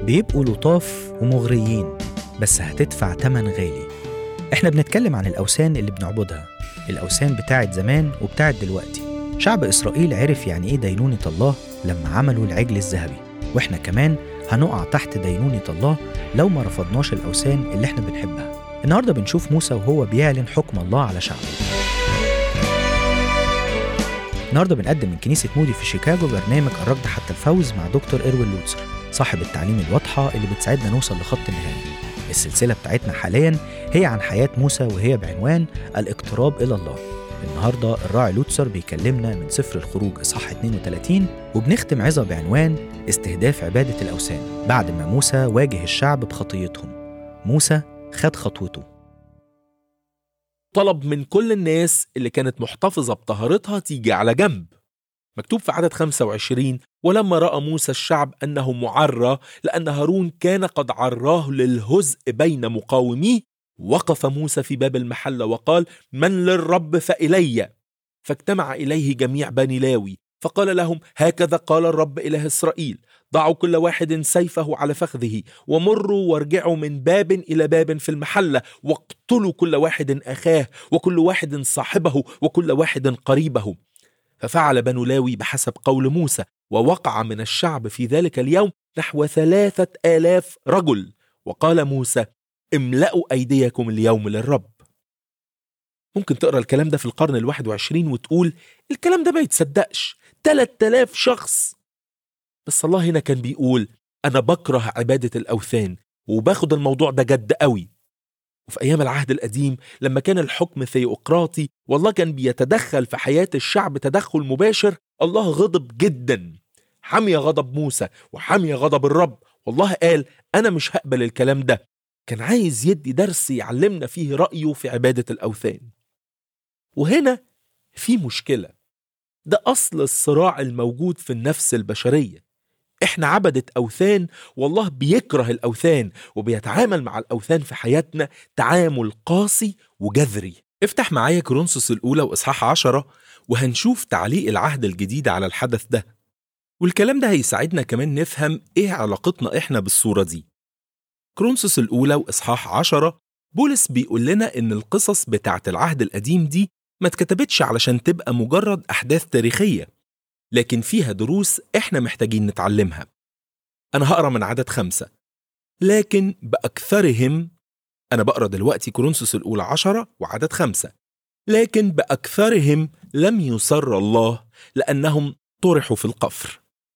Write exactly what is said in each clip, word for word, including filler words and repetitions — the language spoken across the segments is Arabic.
بيبقوا لطاف ومغريين، بس هتدفع تمن غالي. احنا بنتكلم عن الأوثان اللي بنعبدها، الأوثان بتاعت زمان وبتاعت دلوقتي. شعب إسرائيل عرف يعني إيه دينونة الله لما عملوا العجل الذهبي، وإحنا كمان هنقع تحت دينونة الله لو ما رفضناش الأوثان اللي إحنا بنحبها. النهاردة بنشوف موسى وهو بيعلن حكم الله على شعبه. النهاردة بنقدم من كنيسة مودي في شيكاغو برنامج الركض حتى الفوز مع دكتور إروين لوتسر، صاحب التعليم الواضحة اللي بتساعدنا نوصل لخط النهاية. السلسلة بتاعتنا حالياً هي عن حياة موسى، وهي بعنوان الاقتراب إلى الله. النهاردة الراعي لوتسر بيكلمنا من سفر الخروج إصحاح اثنين وثلاثين، وبنختم عظة بعنوان استهداف عبادة الأوثان بعد ما موسى واجه الشعب بخطيتهم. موسى خد خطوته. طلب من كل الناس اللي كانت محتفظة بطهارتها تيجي على جنب. مكتوب في عدد خمسة وعشرين: ولما رأى موسى الشعب أنه معرى لأن هارون كان قد عراه للهزء بين مقاوميه، وقف موسى في باب المحلة وقال: من للرب فإلي. فاجتمع إليه جميع بني لاوي فقال لهم: هكذا قال الرب إله إسرائيل: ضعوا كل واحد سيفه على فخذه، ومروا وارجعوا من باب إلى باب في المحلة، واقتلوا كل واحد أخاه وكل واحد صاحبه وكل واحد قريبه. ففعل بنو لاوي بحسب قول موسى، ووقع من الشعب في ذلك اليوم نحو ثلاثة آلاف رجل. وقال موسى: املأوا أيديكم اليوم للرب. ممكن تقرأ الكلام ده في القرن الواحد وعشرين وتقول الكلام ده ما يتصدقش، ثلاثة آلاف شخص. بس الله هنا كان بيقول: أنا بكره عبادة الأوثان وباخد الموضوع ده جد قوي. وفي أيام العهد القديم لما كان الحكم ثيوقراطي والله كان بيتدخل في حياة الشعب تدخل مباشر، الله غضب جدا، حمي غضب موسى وحمي غضب الرب. والله قال: أنا مش هقبل الكلام ده. كان عايز يدي درس يعلمنا فيه رأيه في عبادة الأوثان. وهنا في مشكلة، ده أصل الصراع الموجود في النفس البشرية. إحنا عبدة أوثان، والله بيكره الأوثان وبيتعامل مع الأوثان في حياتنا تعامل قاسي وجذري. افتح معايا كورنثوس الأولى وإصحاح عشرة وهنشوف تعليق العهد الجديد على الحدث ده، والكلام ده هيساعدنا كمان نفهم إيه علاقتنا إحنا بالصورة دي. كورنثوس الأولى وإصحاح عشرة، بولس بيقول لنا إن القصص بتاعت العهد القديم دي ما اتكتبتش علشان تبقى مجرد أحداث تاريخية، لكن فيها دروس إحنا محتاجين نتعلمها. أنا هقرأ من عدد خمسة: لكن بأكثرهم، أنا بقرأ دلوقتي كورنثوس الأولى عشرة وعدد خمسة: لكن بأكثرهم لم يسر الله لأنهم طرحوا في القفر.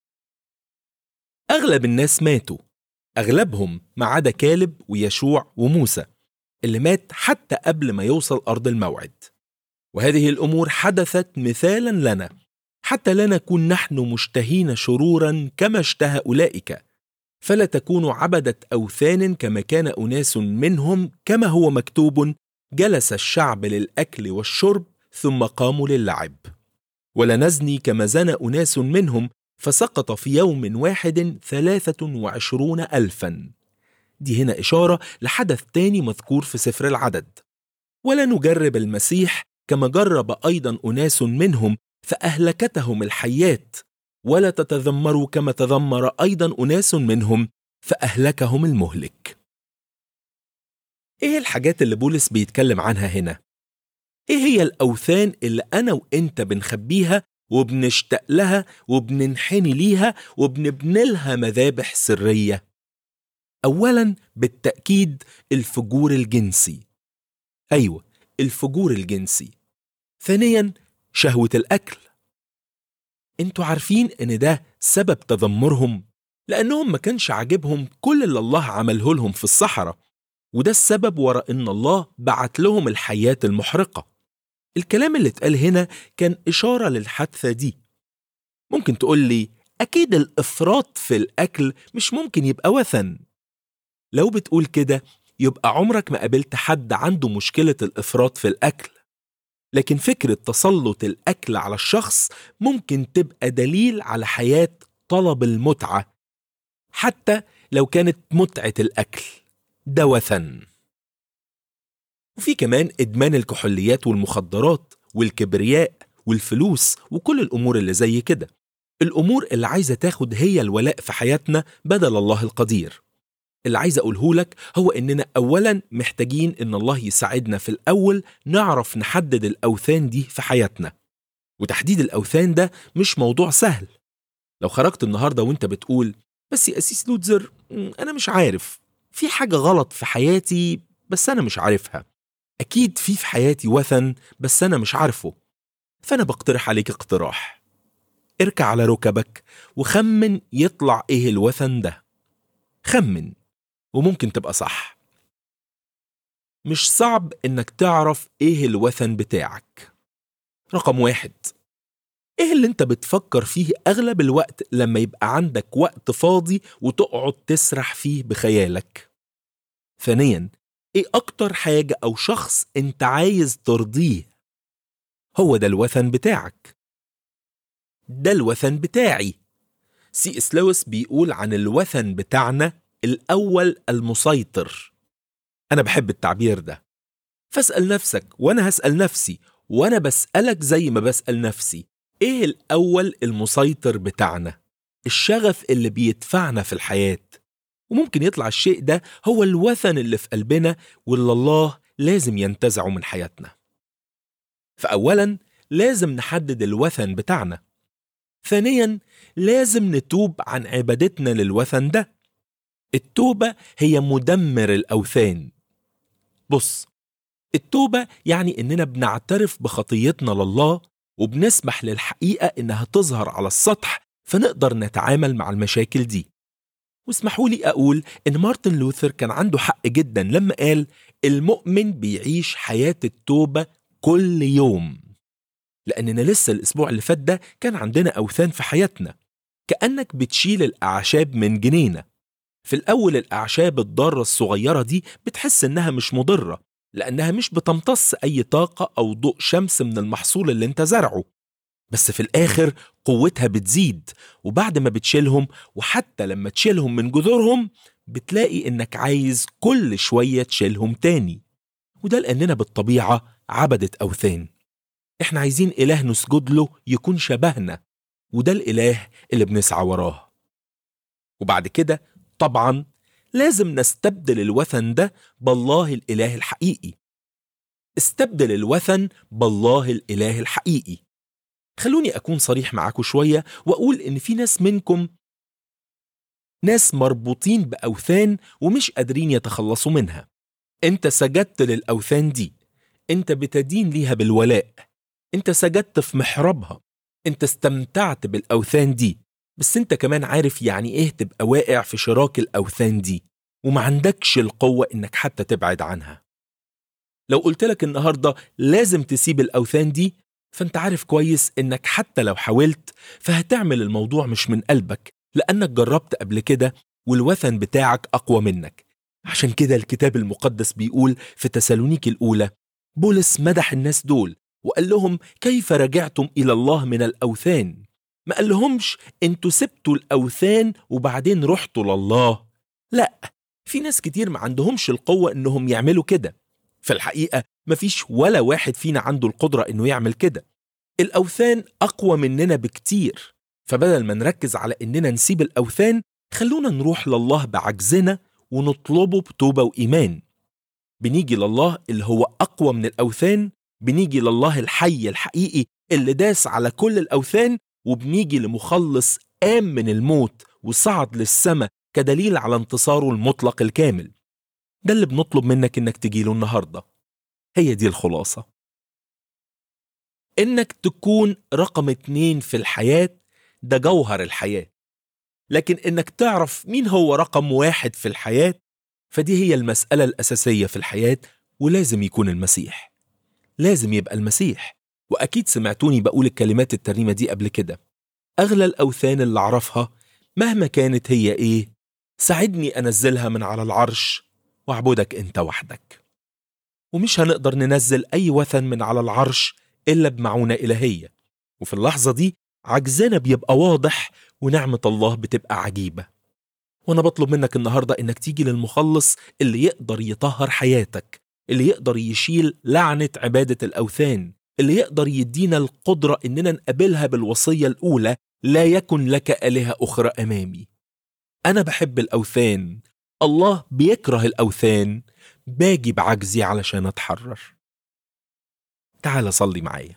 أغلب الناس ماتوا، أغلبهم ما عدا كالب ويشوع وموسى اللي مات حتى قبل ما يوصل أرض الموعد. وهذه الأمور حدثت مثالا لنا حتى لا نكون نحن مشتهين شرورا كما اشتهى أولئك، فلا تكونوا عبدة أوثان كما كان أناس منهم، كما هو مكتوب: جلس الشعب للأكل والشرب ثم قاموا للعب. ولا نزني كما زنى أناس منهم، فسقط في يوم واحد ثلاثة وعشرون ألفا. دي هنا إشارة لحدث تاني مذكور في سفر العدد. ولا نجرب المسيح كما جرب أيضا أناس منهم فأهلكتهم الحيات، ولا تتذمروا كما تذمر أيضا أناس منهم فأهلكهم المهلك. إيه الحاجات اللي بولس بيتكلم عنها هنا؟ إيه هي الأوثان اللي أنا وإنت بنخبيها وبنشتاق لها وبننحني ليها وبنبنلها مذابح سرية؟ أولا بالتأكيد الفجور الجنسي. أيوة، الفجور الجنسي. ثانيا شهوة الأكل. انتوا عارفين ان ده سبب تذمرهم، لأنهم ما كانش عاجبهم كل اللي الله عمله لهم في الصحراء، وده السبب وراء ان الله بعت لهم الحياة المحرقة. الكلام اللي اتقال هنا كان إشارة للحادثة دي. ممكن تقول لي أكيد الإفراط في الأكل مش ممكن يبقى وثن. لو بتقول كده يبقى عمرك ما قابلت حد عنده مشكلة الإفراط في الأكل. لكن فكرة تسلط الأكل على الشخص ممكن تبقى دليل على حياة طلب المتعة، حتى لو كانت متعة الأكل ده وثن. وفي كمان إدمان الكحوليات والمخدرات والكبرياء والفلوس وكل الأمور اللي زي كده. الأمور اللي عايزة تاخد هي الولاء في حياتنا بدل الله القدير. اللي عايز أقوله لك هو إننا أولاً محتاجين إن الله يساعدنا في الأول نعرف نحدد الأوثان دي في حياتنا. وتحديد الأوثان ده مش موضوع سهل. لو خرجت النهاردة وإنت بتقول بس يا أسيس لوتزر أنا مش عارف، في حاجة غلط في حياتي بس أنا مش عارفها، أكيد في في حياتي وثن بس أنا مش عارفه، فأنا بقترح عليك اقتراح. اركع على ركبك وخمن يطلع إيه الوثن ده. خمن وممكن تبقى صح. مش صعب إنك تعرف إيه الوثن بتاعك. رقم واحد، إيه اللي أنت بتفكر فيه أغلب الوقت لما يبقى عندك وقت فاضي وتقعد تسرح فيه بخيالك؟ ثانياً، إيه أكتر حاجة أو شخص أنت عايز ترضيه؟ هو ده الوثن بتاعك. ده الوثن بتاعي. سي إس لويس بيقول عن الوثن بتاعنا الأول المسيطر. أنا بحب التعبير ده. فاسأل نفسك وأنا هسأل نفسي وأنا بسألك زي ما بسأل نفسي، إيه الأول المسيطر بتاعنا؟ الشغف اللي بيدفعنا في الحياة. وممكن يطلع الشيء ده هو الوثن اللي في قلبنا واللي الله لازم ينتزعه من حياتنا. فأولاً لازم نحدد الوثن بتاعنا. ثانياً لازم نتوب عن عبادتنا للوثن ده. التوبة هي مدمر الأوثان. بص، التوبة يعني إننا بنعترف بخطيتنا لله وبنسمح للحقيقة إنها تظهر على السطح فنقدر نتعامل مع المشاكل دي. واسمحوا لي أقول إن مارتن لوثر كان عنده حق جدا لما قال المؤمن بيعيش حياة التوبة كل يوم. لأننا لسه الأسبوع اللي فات ده كان عندنا أوثان في حياتنا، كأنك بتشيل الأعشاب من جنينة. في الأول الأعشاب الضارة الصغيرة دي بتحس إنها مش مضرة لأنها مش بتمتص أي طاقة أو ضوء شمس من المحصول اللي انت زرعه، بس في الآخر قوتها بتزيد، وبعد ما بتشيلهم وحتى لما تشيلهم من جذورهم بتلاقي إنك عايز كل شوية تشيلهم تاني. وده لأننا بالطبيعة عبدة أوثان. إحنا عايزين إله نسجد له يكون شبهنا، وده الإله اللي بنسعى وراه. وبعد كده طبعا لازم نستبدل الوثن ده بالله الإله الحقيقي. استبدل الوثن بالله الإله الحقيقي. خلوني أكون صريح معاكم شوية وأقول إن في ناس منكم ناس مربوطين بأوثان ومش قادرين يتخلصوا منها. أنت سجدت للأوثان دي، أنت بتدين ليها بالولاء، أنت سجدت في محرابها، أنت استمتعت بالأوثان دي، بس أنت كمان عارف يعني إيه تبقى واقع في شراك الأوثان دي وما عندكش القوة إنك حتى تبعد عنها. لو قلت لك النهاردة لازم تسيب الأوثان دي، فأنت عارف كويس إنك حتى لو حاولت فهتعمل الموضوع مش من قلبك، لأنك جربت قبل كده والوثن بتاعك أقوى منك. عشان كده الكتاب المقدس بيقول في تسالونيكي الأولى، بولس مدح الناس دول وقال لهم كيف رجعتم إلى الله من الأوثان. ما قال لهمش انتوا سبتوا الأوثان وبعدين رحتوا لله. لا، في ناس كتير ما عندهمش القوة إنهم يعملوا كده. في الحقيقة مفيش ولا واحد فينا عنده القدرة إنه يعمل كده. الأوثان أقوى مننا بكتير، فبدل ما نركز على إننا نسيب الأوثان خلونا نروح لله بعجزنا ونطلبه بتوبة وإيمان. بنيجي لله اللي هو أقوى من الأوثان، بنيجي لله الحي الحقيقي اللي داس على كل الأوثان، وبنيجي لمخلص قام من الموت وصعد للسماء كدليل على انتصاره المطلق الكامل. ده اللي بنطلب منك إنك تجيله النهاردة. هي دي الخلاصة، إنك تكون رقم اتنين في الحياة، ده جوهر الحياة. لكن إنك تعرف مين هو رقم واحد في الحياة، فدي هي المسألة الأساسية في الحياة، ولازم يكون المسيح. لازم يبقى المسيح. وأكيد سمعتوني بقول الكلمات الترنيمة دي قبل كده. أغلى الأوثان اللي أعرفها مهما كانت هي إيه، ساعدني أنزلها من على العرش واعبدك أنت وحدك. ومش هنقدر ننزل أي وثن من على العرش إلا بمعونة إلهية، وفي اللحظة دي عجزنا بيبقى واضح ونعمة الله بتبقى عجيبة. وأنا بطلب منك النهاردة إنك تيجي للمخلص اللي يقدر يطهر حياتك، اللي يقدر يشيل لعنة عبادة الأوثان، اللي يقدر يدينا القدرة إننا نقابلها بالوصية الأولى لا يكن لك آلهة أخرى أمامي. أنا بحب الأوثان، الله بيكره الأوثان، باجي بعجزي علشان أتحرر. تعال صلي معايا.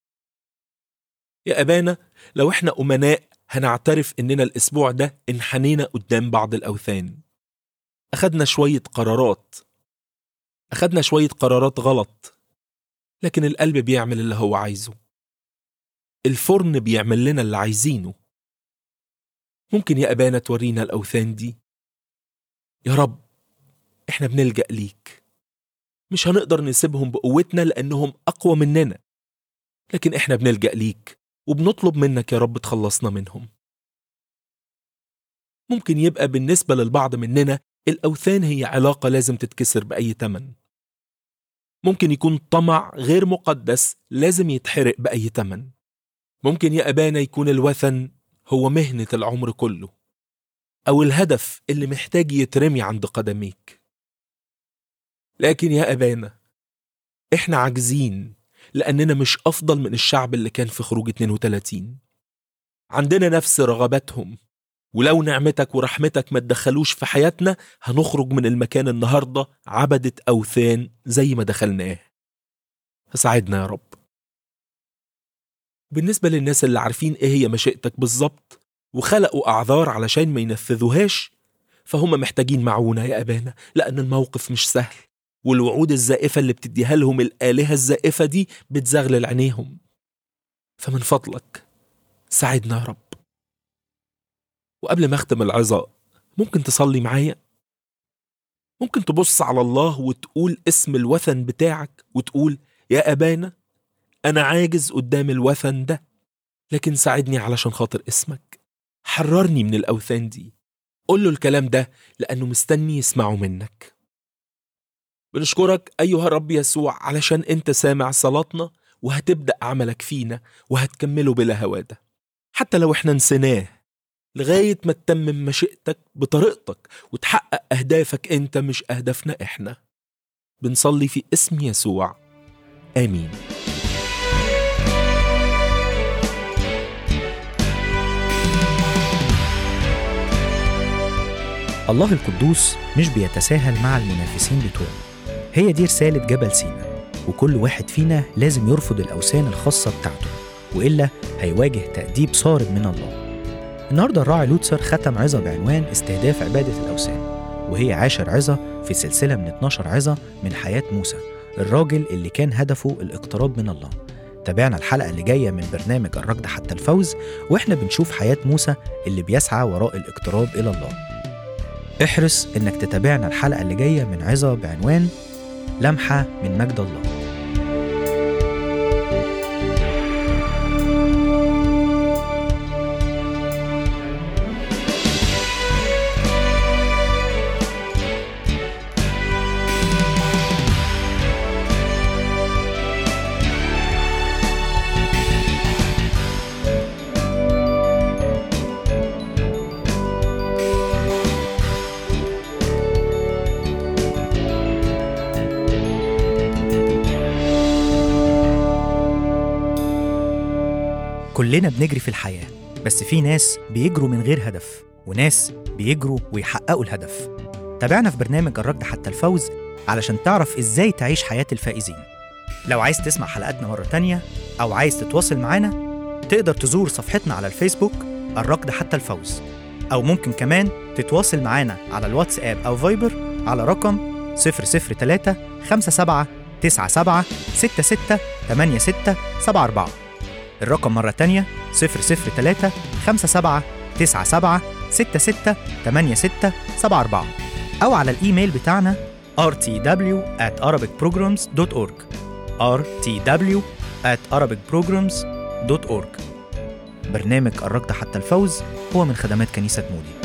يا أبانا، لو إحنا أمناء هنعترف إننا الأسبوع ده انحنينا قدام بعض الأوثان. أخدنا شوية قرارات أخدنا شوية قرارات غلط، لكن القلب بيعمل اللي هو عايزه. الفرن بيعمل لنا اللي عايزينه. ممكن يا أبانا تورينا الأوثان دي؟ يا رب، إحنا بنلجأ ليك. مش هنقدر نسيبهم بقوتنا لأنهم أقوى مننا، لكن إحنا بنلجأ ليك وبنطلب منك يا رب تخلصنا منهم. ممكن يبقى بالنسبة للبعض مننا الأوثان هي علاقة لازم تتكسر بأي تمن. ممكن يكون طمع غير مقدس لازم يتحرق بأي تمن. ممكن يا أبانا يكون الوثن هو مهنة العمر كله، أو الهدف اللي محتاج يترمي عند قدميك. لكن يا أبانا، إحنا عاجزين لأننا مش أفضل من الشعب اللي كان في خروج اتنين وتلاتين. عندنا نفس رغباتهم، ولو نعمتك ورحمتك ما تدخلوش في حياتنا هنخرج من المكان النهاردة عبدة أوثان زي ما دخلناه. فساعدنا يا رب. بالنسبة للناس اللي عارفين إيه هي مشيئتك بالظبط وخلقوا أعذار علشان ما ينفذوهاش، فهم محتاجين معونة يا أبانا، لأن الموقف مش سهل، والوعود الزائفة اللي بتديها لهم الآلهة الزائفة دي بتزغلل عينيهم. فمن فضلك ساعدنا يا رب. وقبل ما أختم العظة، ممكن تصلي معايا؟ ممكن تبص على الله وتقول اسم الوثن بتاعك وتقول: يا أبانا، أنا عاجز قدام الوثن ده، لكن ساعدني علشان خاطر اسمك، حررني من الأوثان دي. قول له الكلام ده لأنه مستني يسمعه منك. بنشكرك أيها الرب يسوع علشان أنت سامع صلاتنا وهتبدأ عملك فينا وهتكمله بلا هوادة، حتى لو احنا نسيناه، لغاية ما تتمم مشيئتك بطريقتك وتحقق أهدافك أنت مش أهدافنا إحنا. بنصلي في اسم يسوع، آمين. الله القدوس مش بيتساهل مع المنافسين بتوعه. هي دي رسالة جبل سينا، وكل واحد فينا لازم يرفض الأوثان الخاصة بتاعته، وإلا هيواجه تأديب صارم من الله. النهاردة الراعي لوتسر ختم عظة بعنوان استهداف عبادة الأوثان، وهي عاشر عظة في سلسلة من اتناشر عظة من حياة موسى، الراجل اللي كان هدفه الاقتراب من الله. تابعنا الحلقة اللي جاية من برنامج الركض حتى الفوز، وإحنا بنشوف حياة موسى اللي بيسعى وراء الاقتراب إلى الله. احرص إنك تتابعنا الحلقة اللي جاية من عظة بعنوان لمحة من مجد الله. كلنا بنجري في الحياة، بس في ناس بيجروا من غير هدف، وناس بيجروا ويحققوا الهدف. تابعنا في برنامج الركض حتى الفوز علشان تعرف إزاي تعيش حياة الفائزين. لو عايز تسمع حلقاتنا مرة تانية أو عايز تتواصل معنا، تقدر تزور صفحتنا على الفيسبوك الركض حتى الفوز، أو ممكن كمان تتواصل معنا على الواتساب أو فايبر على رقم صفر صفر تلاتة خمسة سبعة تسعة سبعة ستة ستة تمانية ستة سبعة أربعة. الرقم مرة تانية صفر صفر تلاتة خمسة سبعة تسعة سبعة ستة ستة تمانية ستة سبعة أربعة، أو على الإيميل بتاعنا آر تي دبليو آت أرابيك بروجرامز دوت أورج آر تي دبليو آت أرابيك بروجرامز دوت أورج. برنامج الركض حتى الفوز هو من خدمات كنيسة مودي.